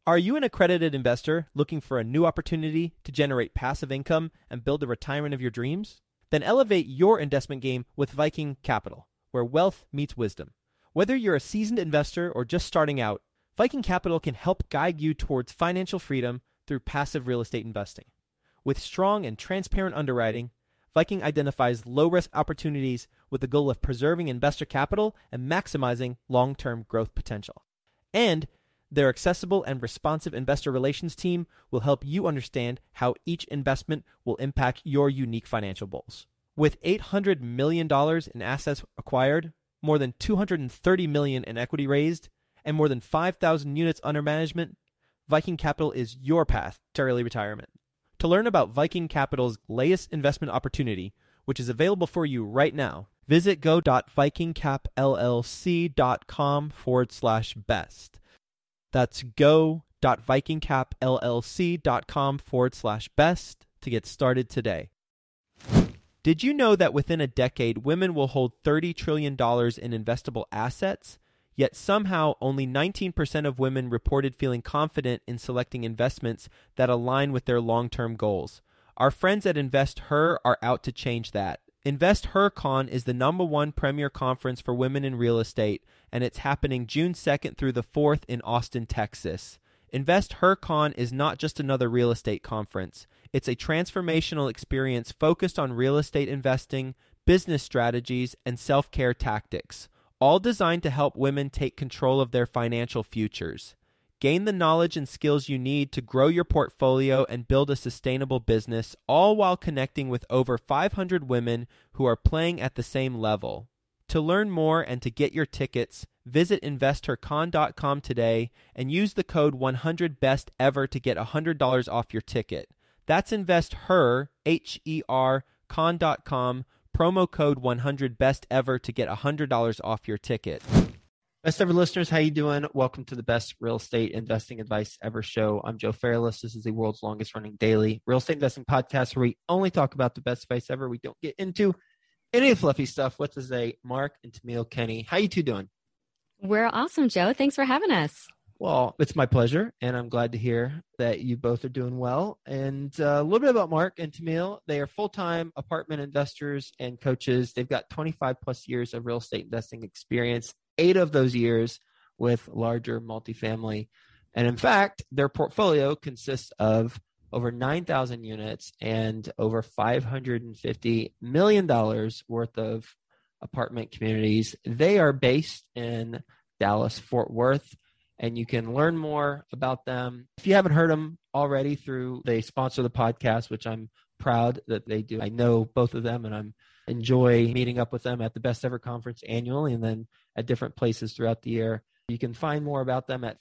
Are you an accredited investor looking for a new opportunity to generate passive income and build the retirement of your dreams? Then elevate your investment game with Viking Capital, where wealth meets wisdom. Whether you're a seasoned investor or just starting out, Viking Capital can help guide you towards financial freedom through passive real estate investing. With strong and transparent underwriting, Viking identifies low-risk opportunities with the goal of preserving investor capital and maximizing long-term growth potential. And their accessible and responsive investor relations team will help you understand how each investment will impact your unique financial goals. With $800 million in assets acquired, more than $230 million in equity raised, and more than 5,000 units under management, Viking Capital is your path to early retirement. To learn about Viking Capital's latest investment opportunity, which is available for you right now, visit go.vikingcapllc.com/best. That's go.vikingcapllc.com/best to get started today. Did you know that within a decade, women will hold $30 trillion in investable assets? Yet somehow only 19% of women reported feeling confident in selecting investments that align with their long-term goals. Our friends at InvestHer are out to change that. InvestHerCon is the #1 premier conference for women in real estate, and it's happening June 2nd through the 4th in Austin, Texas. InvestHerCon is not just another real estate conference. It's a transformational experience focused on real estate investing, business strategies, and self-care tactics, all designed to help women take control of their financial futures. Gain the knowledge and skills you need to grow your portfolio and build a sustainable business, all while connecting with over 500 women who are playing at the same level. To learn more and to get your tickets, visit InvestHerCon.com today and use the code 100BESTEVER to get $100 off your ticket. That's InvestHer, H-E-R, con.com, promo code 100BESTEVER to get $100 off your ticket. Best ever listeners, how you doing? Welcome to the Best Real Estate Investing Advice Ever show. I'm Joe Fairless. This is the world's longest running daily real estate investing podcast where we only talk about the best advice ever. We don't get into any of the fluffy stuff. With us today, Mark and Tamil Kenny. How you two doing? We're awesome, Joe. Thanks for having us. Well, it's my pleasure, and I'm glad to hear that you both are doing well. And a little bit about Mark and Tamil. They are full-time apartment investors and coaches. They've got 25 plus years of real estate investing experience, 8 of those years with larger multifamily. And in fact, their portfolio consists of over 9,000 units and over $550 million worth of apartment communities. They are based in Dallas, Fort Worth, and you can learn more about them. If you haven't heard them already they sponsor the podcast, which I'm proud that they do. I know both of them, and I enjoy meeting up with them at the Best Ever Conference annually and then at different places throughout the year. You can find more about them at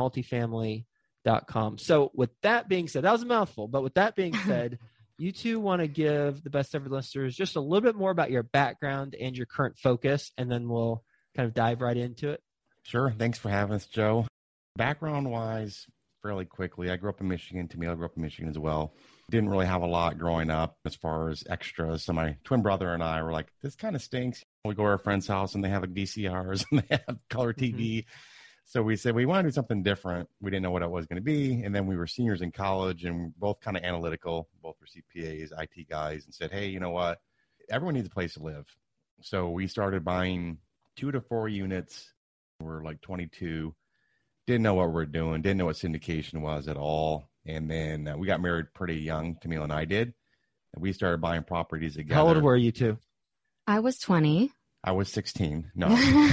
thinkmultifamily.com. So with that being said, that was a mouthful, but with that being said, you two want to give the Best Ever listeners just a little bit more about your background and your current focus, and then we'll kind of dive right into it. Sure. Thanks for having us, Joe. Background-wise, fairly quickly, I grew up in Michigan. Tamil grew up in Michigan as well. Didn't really have a lot growing up as far as extras. So my twin brother and I were like, this kind of stinks. We go to our friend's house and they have like VCRs and they have color TV. Mm-hmm. So we said, we want to do something different. We didn't know what it was going to be. And then we were seniors in college and both kind of analytical, both were CPAs, IT guys, and said, hey, you know what? Everyone needs a place to live. So we started buying 2 to 4 units. We're like 22. Didn't know what we're doing. Didn't know what syndication was at all. And then we got married pretty young, Tamil and I did. And we started buying properties together. How old were you two? I was 20. I was 16. No.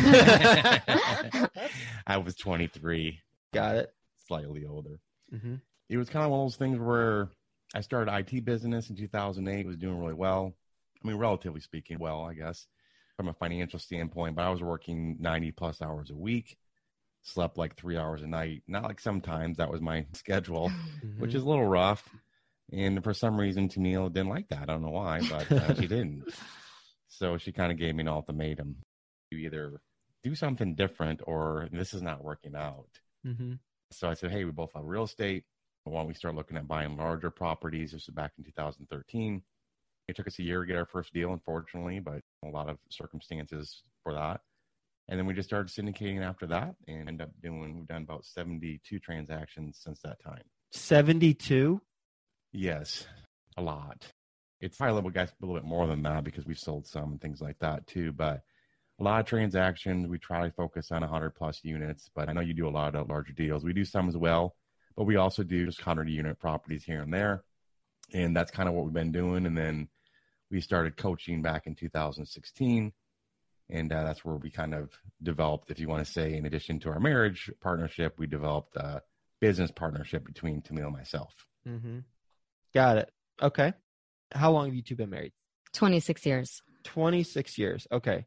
I was 23. Got it. Slightly older. Mm-hmm. It was kind of one of those things where I started IT business in 2008. It was doing really well. I mean, relatively speaking, well, I guess, from a financial standpoint. But I was working 90-plus hours a week. Slept like 3 hours a night. Not like sometimes. That was my schedule, mm-hmm. which is a little rough. And for some reason, Tamil didn't like that. I don't know why, but she didn't. So she kind of gave me an ultimatum. You either do something different or this is not working out. Mm-hmm. So I said, hey, we both have real estate. Why don't we start looking at buying larger properties? This was back in 2013. It took us a year to get our first deal, unfortunately, but a lot of circumstances for that. And then we just started syndicating after that and we've done about 72 transactions since that time. 72? Yes, a lot. It's probably a little bit more than that because we've sold some and things like that too. But a lot of transactions, we try to focus on 100 plus units, but I know you do a lot of larger deals. We do some as well, but we also do just 100 unit properties here and there. And that's kind of what we've been doing. And then we started coaching back in 2016. And that's where we kind of developed, if you want to say, in addition to our marriage partnership, we developed a business partnership between Tamil and myself. Mm-hmm. Got it. Okay. How long have you two been married? 26 years. 26 years. Okay.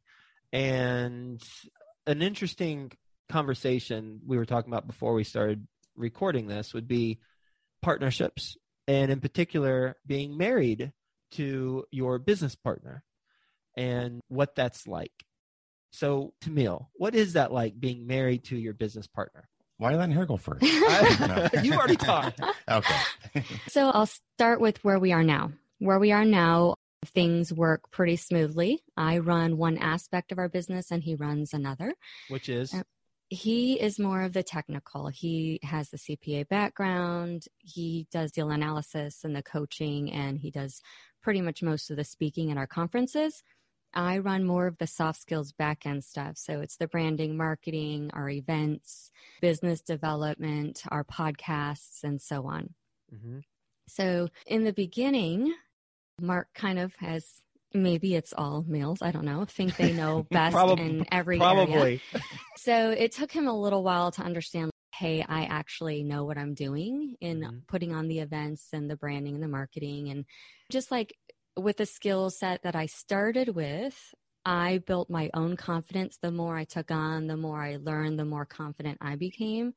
And an interesting conversation we were talking about before we started recording this would be partnerships, and in particular, being married to your business partner and what that's like. So, Tamil, what is that like, being married to your business partner? Why are you letting her go first? You already talked. Okay. So I'll start with where we are now. Where we are now, things work pretty smoothly. I run one aspect of our business and he runs another. Which is? He is more of the technical. He has the CPA background. He does deal analysis and the coaching, and he does pretty much most of the speaking at our conferences. I run more of the soft skills back-end stuff. So it's the branding, marketing, our events, business development, our podcasts, and so on. Mm-hmm. So in the beginning, Mark kind of has, maybe it's all males, I don't know, think they know best in every area. So it took him a little while to understand, hey, I actually know what I'm doing in putting on the events and the branding and the marketing. And just like with the skill set that I started with, I built my own confidence. The more I took on, the more I learned, the more confident I became.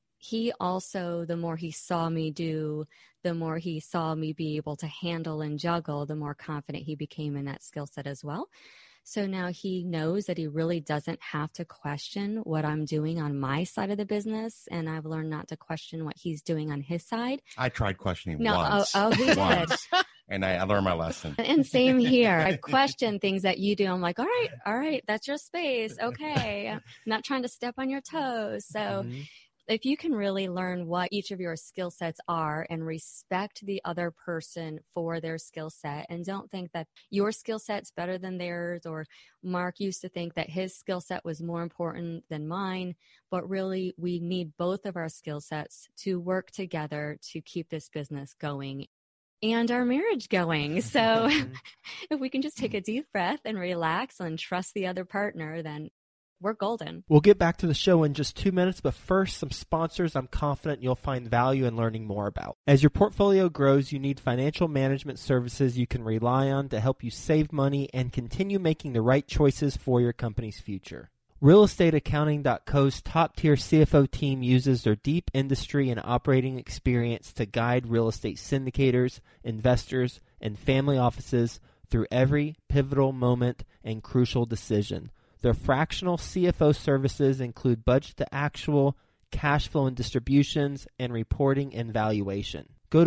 He also, the more he saw me do, the more he saw me be able to handle and juggle, the more confident he became in that skill set as well. So now he knows that he really doesn't have to question what I'm doing on my side of the business. And I've learned not to question what he's doing on his side. I tried questioning once. He did. And I learned my lesson. And same here. I question things that you do. I'm like, all right, that's your space. Okay. I'm not trying to step on your toes. So if you can really learn what each of your skill sets are and respect the other person for their skill set, and don't think that your skill set's better than theirs, or Mark used to think that his skill set was more important than mine, but really we need both of our skill sets to work together to keep this business going and our marriage going. So if we can just take a deep breath and relax and trust the other partner, then we're golden. We'll get back to the show in just 2 minutes, but first, some sponsors I'm confident you'll find value in learning more about. As your portfolio grows, you need financial management services you can rely on to help you save money and continue making the right choices for your company's future. RealEstateAccounting.co's top-tier CFO team uses their deep industry and operating experience to guide real estate syndicators, investors, and family offices through every pivotal moment and crucial decision. Their fractional CFO services include budget to actual, cash flow and distributions, and reporting and valuation. Go to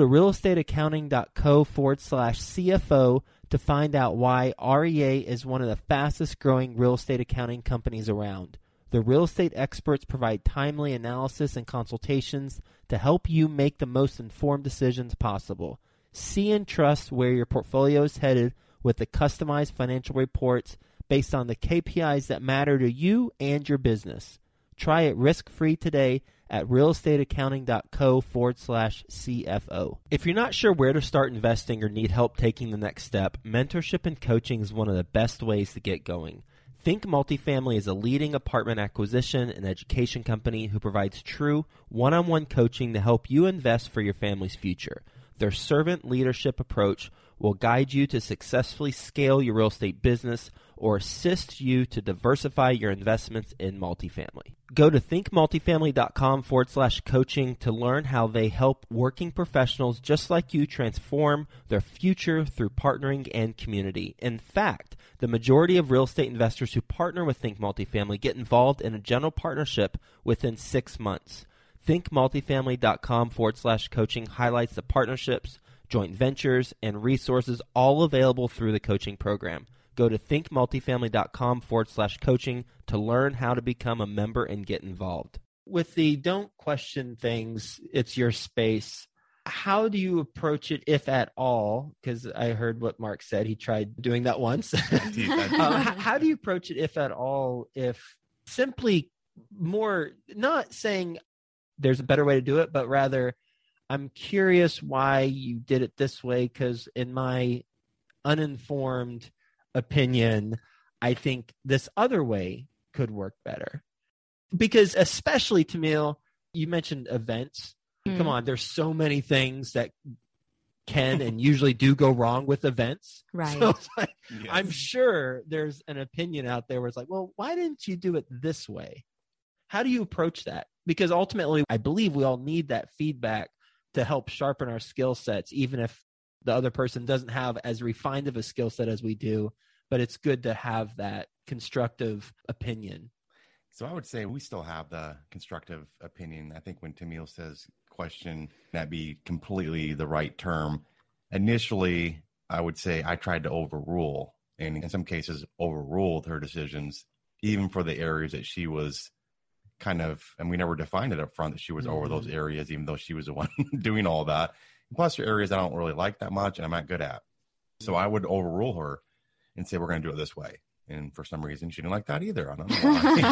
realestateaccounting.co/CFO to find out why REA is one of the fastest growing real estate accounting companies around. The real estate experts provide timely analysis and consultations to help you make the most informed decisions possible. See and trust where your portfolio is headed with the customized financial reports based on the KPIs that matter to you and your business. Try it risk-free today at realestateaccounting.co/CFO. If you're not sure where to start investing or need help taking the next step, mentorship and coaching is one of the best ways to get going. Think Multifamily is a leading apartment acquisition and education company who provides true one-on-one coaching to help you invest for your family's future. Their servant leadership approach will guide you to successfully scale your real estate business or assist you to diversify your investments in multifamily. Go to thinkmultifamily.com/coaching to learn how they help working professionals just like you transform their future through partnering and community. In fact, the majority of real estate investors who partner with Think Multifamily get involved in a general partnership within 6 months. thinkmultifamily.com/coaching highlights the partnerships, joint ventures, and resources all available through the coaching program. Go to thinkmultifamily.com/coaching to learn how to become a member and get involved. With the don't question things, it's your space. How do you approach it, if at all? Because I heard what Mark said. He tried doing that once. How do you approach it, if at all, if simply more not saying there's a better way to do it, but rather I'm curious why you did it this way, because in my uninformed opinion, I think this other way could work better. Because especially, Tamil, you mentioned events. Come on, there's so many things that can and usually do go wrong with events. Right. So it's like, Yes. I'm sure there's an opinion out there where it's like, well, why didn't you do it this way? How do you approach that? Because ultimately, I believe we all need that feedback to help sharpen our skill sets, even if the other person doesn't have as refined of a skill set as we do. But it's good to have that constructive opinion. So I would say we still have the constructive opinion. I think when Tamil says question, that'd be completely the right term. Initially, I would say I tried to overrule, and in some cases overruled her decisions, even for the areas that she was kind of, and we never defined it up front that she was over those areas, even though she was the one doing all that. Plus, there are areas I don't really like that much and I'm not good at. So I would overrule her and say, we're going to do it this way. And for some reason, she didn't like that either. I don't know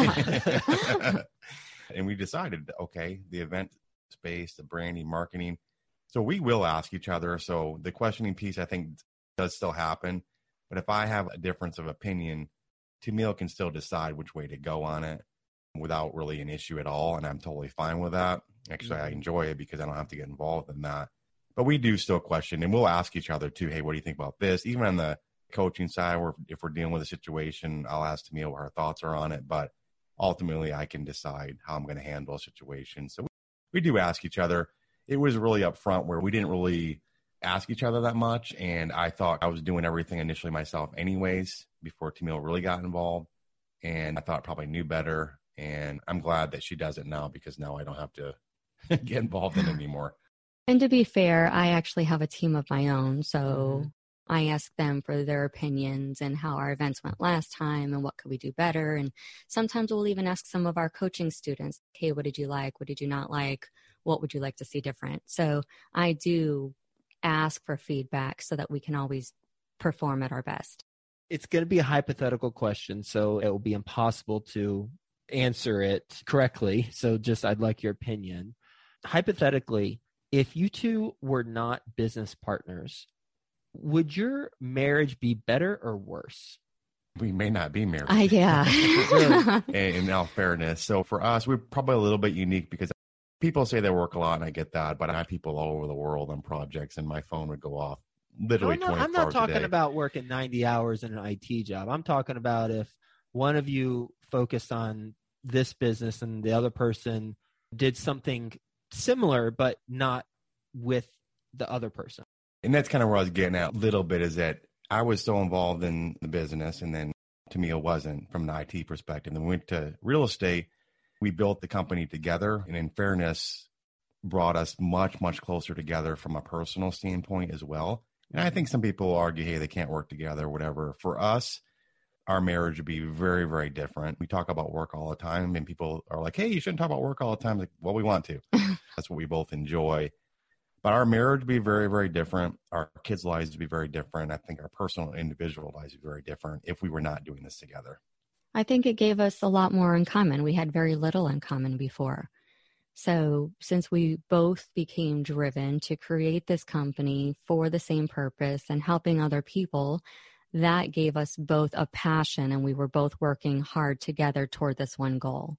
why. And we decided, okay, the event space, the branding, marketing. So we will ask each other. So the questioning piece, I think, does still happen. But if I have a difference of opinion, Tamil can still decide which way to go on it without really an issue at all. And I'm totally fine with that. Actually, I enjoy it because I don't have to get involved in that. But we do still question, and we'll ask each other too, hey, what do you think about this? Even on the coaching side, where if we're dealing with a situation, I'll ask Tamil what her thoughts are on it. But ultimately, I can decide how I'm going to handle a situation. So we do ask each other. It was really upfront where we didn't really ask each other that much. And I thought I was doing everything initially myself anyways, before Tamil really got involved. And I thought probably knew better. And I'm glad that she does it now, because now I don't have to get involved in it anymore. And to be fair, I actually have a team of my own. So I ask them for their opinions and how our events went last time and what could we do better. And sometimes we'll even ask some of our coaching students, hey, what did you like? What did you not like? What would you like to see different? So I do ask for feedback so that we can always perform at our best. It's going to be a hypothetical question, so it will be impossible to answer it correctly. So I'd like your opinion. Hypothetically, if you two were not business partners, would your marriage be better or worse? We may not be married. Yeah. In all fairness. So for us, we're probably a little bit unique because people say they work a lot, and I get that, but I have people all over the world on projects, and my phone would go off literally 24 hours a day. I'm not talking about working 90 hours in an IT job. I'm talking about if one of you focused on this business and the other person did something similar, but not with the other person. And that's kind of where I was getting at a little bit, is that I was so involved in the business, and then Tamil wasn't from an IT perspective. And we went to real estate. We built the company together, and in fairness, brought us much, much closer together from a personal standpoint as well. And I think some people argue, hey, they can't work together or whatever. For us, our marriage would be very, very different. We talk about work all the time, and people are like, hey, you shouldn't talk about work all the time. Like, well, we want to. That's what we both enjoy. But our marriage would be very, very different. Our kids' lives would be very different. I think our personal individual lives would be very different if we were not doing this together. I think it gave us a lot more in common. We had very little in common before. So since we both became driven to create this company for the same purpose and helping other people, that gave us both a passion, and we were both working hard together toward this one goal.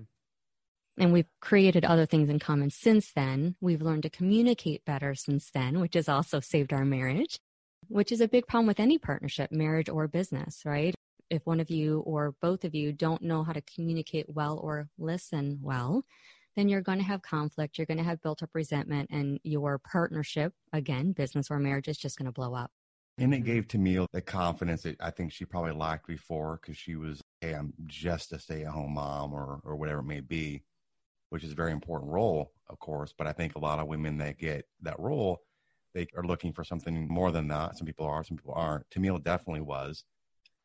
And we've created other things in common since then. We've learned to communicate better since then, which has also saved our marriage, which is a big problem with any partnership, marriage or business, right? If one of you or both of you don't know how to communicate well or listen well, then you're going to have conflict. You're going to have built up resentment, and your partnership, again, business or marriage, is just going to blow up. And it gave Tamil the confidence that I think she probably lacked before, because she was, hey, I'm just a stay-at-home mom or whatever it may be, which is a very important role, of course. But I think a lot of women that get that role, they are looking for something more than that. Some people are, some people aren't. Tamil definitely was.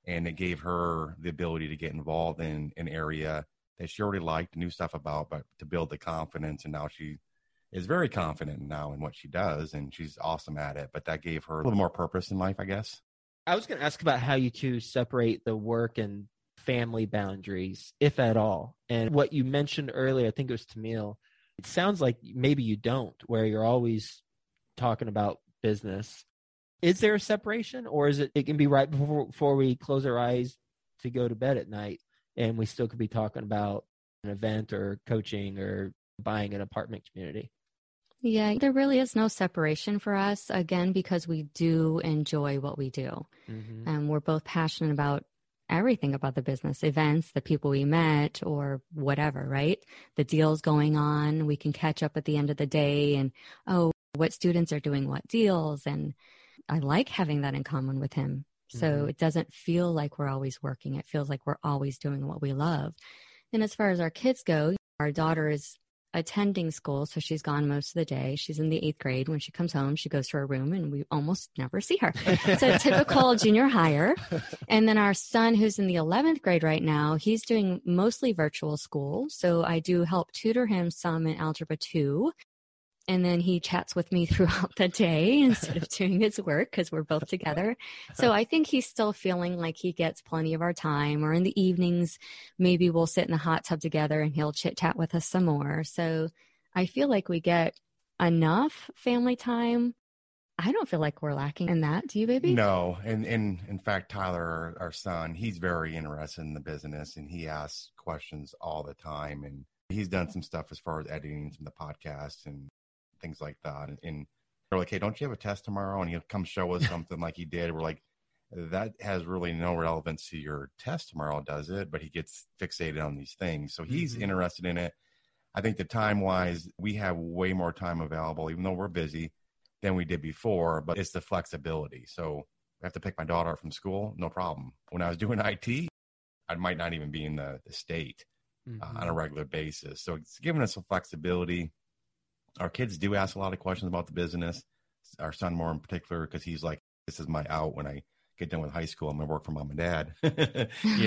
And it gave her the ability to get involved in an area that she already liked, knew stuff about, but to build the confidence. And now she is very confident now in what she does, and she's awesome at it. But that gave her a little more purpose in life, I guess. I was going to ask about how you two separate the work and family boundaries, if at all. And what you mentioned earlier, I think it was Tamil, it sounds like maybe you don't, where you're always talking about business. Is there a separation, or is it can be right before we close our eyes to go to bed at night, and we still could be talking about an event or coaching or buying an apartment community? Yeah, there really is no separation for us, again, because we do enjoy what we do. Mm-hmm. And we're both passionate about everything about the business, events, the people we met, or whatever, right? The deals going on. We can catch up at the end of the day and, what students are doing what deals. And I like having that in common with him. So it doesn't feel like we're always working. It feels like we're always doing what we love. And as far as our kids go, our daughter is attending school, so she's gone most of the day. She's in the 8th grade. When she comes home, she goes to her room, and we almost never see her. So typical junior hire. And then our son, who's in the 11th grade right now, he's doing mostly virtual school. So I do help tutor him some in Algebra 2. And then he chats with me throughout the day instead of doing his work because we're both together. So I think he's still feeling like he gets plenty of our time. Or in the evenings, maybe we'll sit in the hot tub together and he'll chit chat with us some more. So I feel like we get enough family time. I don't feel like we're lacking in that. Do you, baby? No. And in fact, Tyler, our son, he's very interested in the business, and he asks questions all the time. And he's done some stuff as far as editing some of the podcasts and things like that. And they're like, hey, don't you have a test tomorrow? And he'll come show us something like he did. We're like, that has really no relevance to your test tomorrow, does it? But he gets fixated on these things. So he's interested in it. I think the time-wise, we have way more time available, even though we're busy, than we did before. But it's the flexibility. So I have to pick my daughter up from school, no problem. When I was doing IT, I might not even be in the state on a regular basis. So it's given us some flexibility. Our kids do ask a lot of questions about the business. Our son more in particular, because he's like, this is my out when I get done with high school. I'm going to work for mom and dad,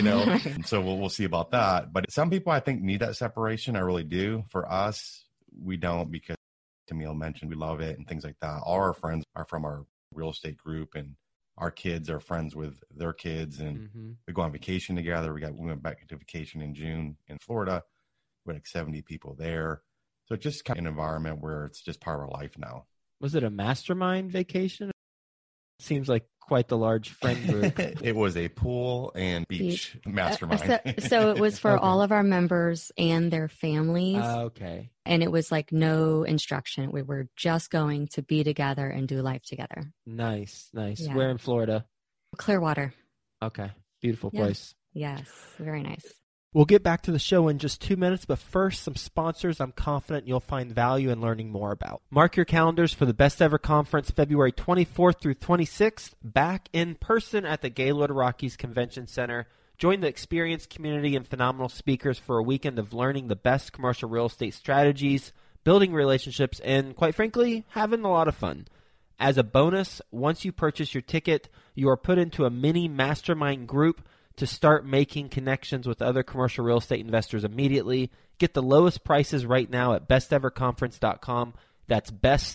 So we'll see about that. But some people, I think, need that separation. I really do. For us, we don't, because Tamil mentioned we love it and things like that. All our friends are from our real estate group, and our kids are friends with their kids, and we go on vacation together. We went back to vacation in June in Florida. We had like 70 people there. So it's just kind of an environment where it's just part of our life now. Was it a mastermind vacation? Seems like quite the large friend group. It was a pool and beach mastermind. So it was for all of our members and their families. Okay. And it was like no instruction. We were just going to be together and do life together. Nice. Yeah. Where in Florida? Clearwater. Okay. Beautiful place. Yes. Very nice. We'll get back to the show in just 2 minutes, but first, some sponsors I'm confident you'll find value in learning more about. Mark your calendars for the Best Ever Conference, February 24th through 26th, back in person at the Gaylord Rockies Convention Center. Join the experienced community and phenomenal speakers for a weekend of learning the best commercial real estate strategies, building relationships, and, quite frankly, having a lot of fun. As a bonus, once you purchase your ticket, you are put into a mini mastermind group to start making connections with other commercial real estate investors immediately. Get the lowest prices right now at besteverconference.com. That's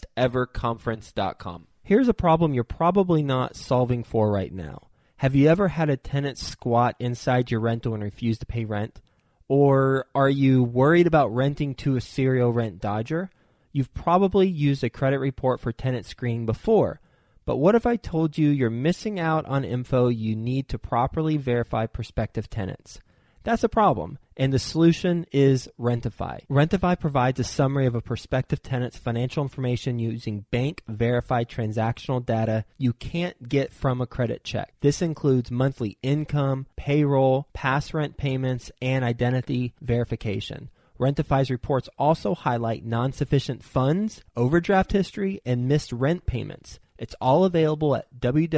besteverconference.com. Here's a problem you're probably not solving for right now. Have you ever had a tenant squat inside your rental and refuse to pay rent? Or are you worried about renting to a serial rent dodger? You've probably used a credit report for tenant screening before. But what if I told you you're missing out on info you need to properly verify prospective tenants? That's a problem, and the solution is Rentify. Rentify provides a summary of a prospective tenant's financial information using bank-verified transactional data you can't get from a credit check. This includes monthly income, payroll, past rent payments, and identity verification. Rentify's reports also highlight non-sufficient funds, overdraft history, and missed rent payments. It's all available at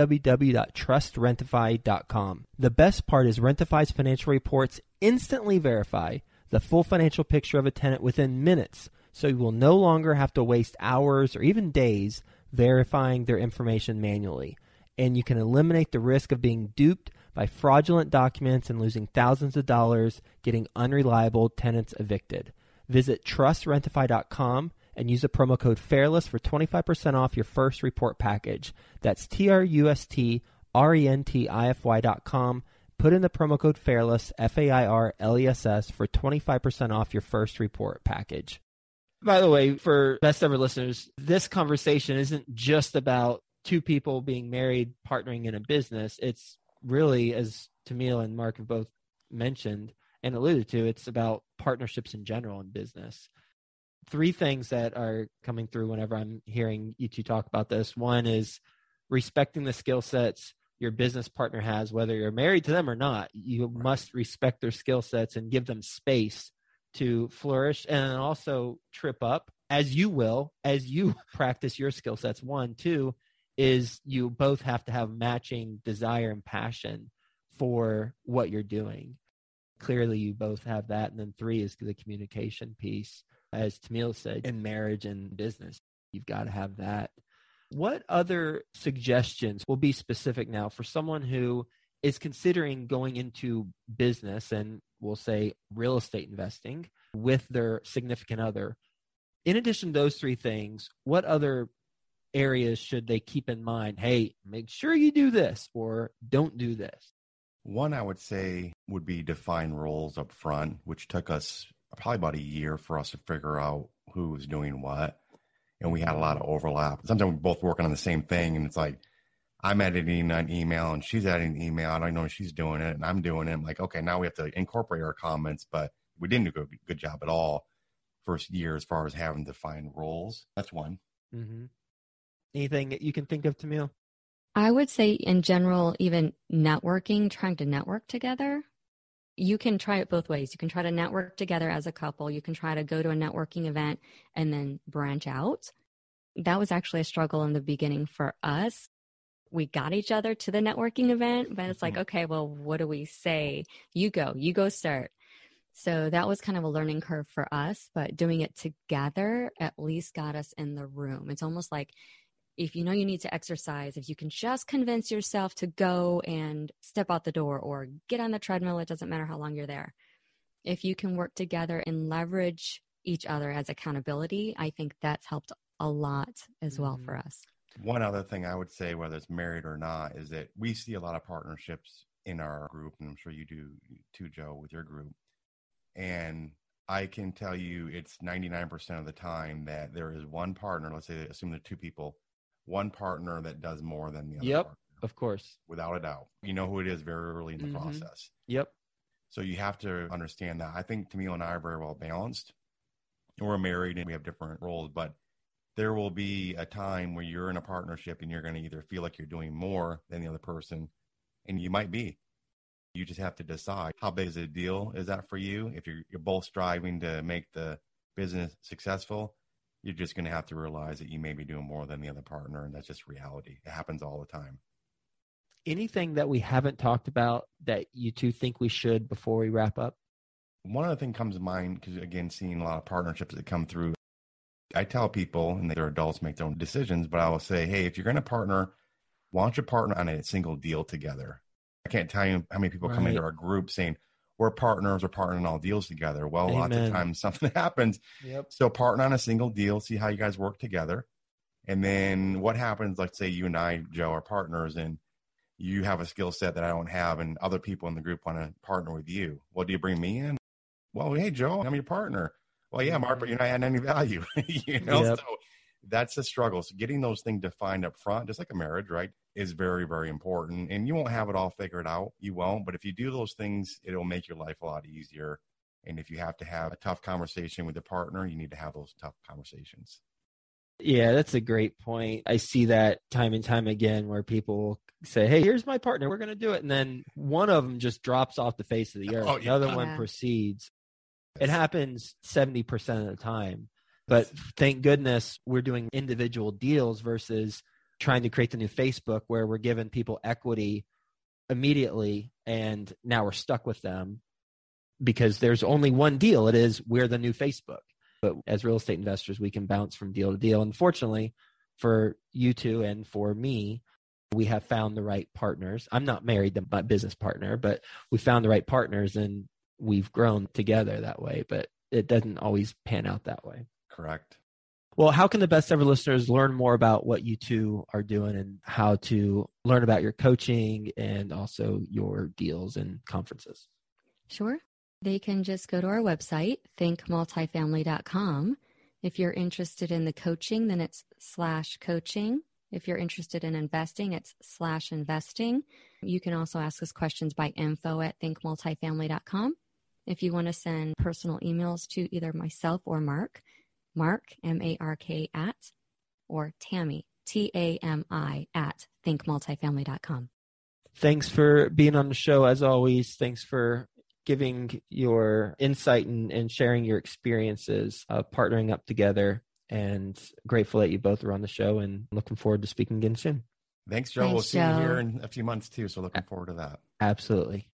www.trustrentify.com. The best part is Rentify's financial reports instantly verify the full financial picture of a tenant within minutes, so you will no longer have to waste hours or even days verifying their information manually. And you can eliminate the risk of being duped by fraudulent documents and losing thousands of dollars getting unreliable tenants evicted. Visit trustrentify.com and use the promo code FAIRLESS for 25% off your first report package. That's trustrentify.com. Put in the promo code FAIRLESS, FAIRLESS, for 25% off your first report package. By the way, for best ever listeners, this conversation isn't just about two people being married, partnering in a business. It's really, as Tamil and Mark have both mentioned and alluded to, it's about partnerships in general in business. Three things that are coming through whenever I'm hearing you two talk about this. One is respecting the skill sets your business partner has, whether you're married to them or not. You must respect their skill sets and give them space to flourish, and also trip up as you will, as you practice your skill sets. One, two, is you both have to have matching desire and passion for what you're doing. Clearly, you both have that. And then three is the communication piece. As Tamil said, in marriage and business, you've got to have that. What other suggestions will be specific now for someone who is considering going into business and we'll say real estate investing with their significant other? In addition to those three things, what other areas should they keep in mind? Hey, make sure you do this or don't do this. One I would say would be define roles up front, which took us probably about a year for us to figure out who was doing what. And we had a lot of overlap. Sometimes we're both working on the same thing, and it's like, I'm editing an email and she's editing an email. I don't know if she's doing it and I'm doing it. I'm like, okay, now we have to incorporate our comments, but we didn't do a good job at all first year as far as having defined roles. That's one. Mm-hmm. Anything that you can think of, Tamil? I would say in general, even networking, trying to network together. You can try it both ways. You can try to network together as a couple. You can try to go to a networking event and then branch out. That was actually a struggle in the beginning for us. We got each other to the networking event, but it's like, okay, well, what do we say? You go start. So that was kind of a learning curve for us, but doing it together at least got us in the room. It's almost like if you know you need to exercise, if you can just convince yourself to go and step out the door or get on the treadmill, it doesn't matter how long you're there. If you can work together and leverage each other as accountability, I think that's helped a lot as well for us. One other thing I would say, whether it's married or not, is that we see a lot of partnerships in our group, and I'm sure you do too, Joe, with your group. And I can tell you it's 99% of the time that there is one partner, let's say, assume there are two people, one partner that does more than the other. Yep, partner, of course. without a doubt. You know who it is very early in the process. Yep. So you have to understand that. I think Tamil and I are very well balanced. We're married and we have different roles, but there will be a time where you're in a partnership and you're going to either feel like you're doing more than the other person, and you might be. You just have to decide how big is a deal is that for you. If you're both striving to make the business successful, you're just going to have to realize that you may be doing more than the other partner, and that's just reality. It happens all the time. Anything that we haven't talked about that you two think we should before we wrap up? One other thing comes to mind, because again, seeing a lot of partnerships that come through, I tell people, and they're adults, make their own decisions, but I will say, hey, if you're going to partner, why don't you partner on a single deal together? I can't tell you how many people come into our group saying, we're partners, we're partnering all deals together. Well, lots of times something happens. Yep. So partner on a single deal, see how you guys work together. And then what happens, let's say you and I, Joe, are partners, and you have a skill set that I don't have, and other people in the group want to partner with you. Well, do you bring me in? Well, hey, Joe, I'm your partner. Well, yeah, Mark, but you're not adding any value. So that's a struggle. So getting those things defined up front, just like a marriage, right, is very, very important. And you won't have it all figured out. You won't. But if you do those things, it'll make your life a lot easier. And if you have to have a tough conversation with a partner, you need to have those tough conversations. Yeah, that's a great point. I see that time and time again where people say, hey, here's my partner, we're going to do it. And then one of them just drops off the face of the earth. Another one proceeds. It happens 70% of the time. But thank goodness we're doing individual deals versus trying to create the new Facebook where we're giving people equity immediately and now we're stuck with them because there's only one deal. It is we're the new Facebook. But as real estate investors, we can bounce from deal to deal. Unfortunately, for you two and for me, we have found the right partners. I'm not married to my business partner, but we found the right partners and we've grown together that way, but it doesn't always pan out that way. Correct. Well, how can the Best Ever listeners learn more about what you two are doing and how to learn about your coaching and also your deals and conferences? Sure. They can just go to our website, thinkmultifamily.com. If you're interested in the coaching, then it's /coaching. If you're interested in investing, it's /investing. You can also ask us questions by info@thinkmultifamily.com. If you want to send personal emails to either myself or Mark, M-A-R-K or Tammy, T-A-M-I @thinkmultifamily.com. Thanks for being on the show as always. Thanks for giving your insight and sharing your experiences of partnering up together, and grateful that you both are on the show and looking forward to speaking again soon. Thanks, Joe. We'll see you here in a few months too. So looking forward to that. Absolutely.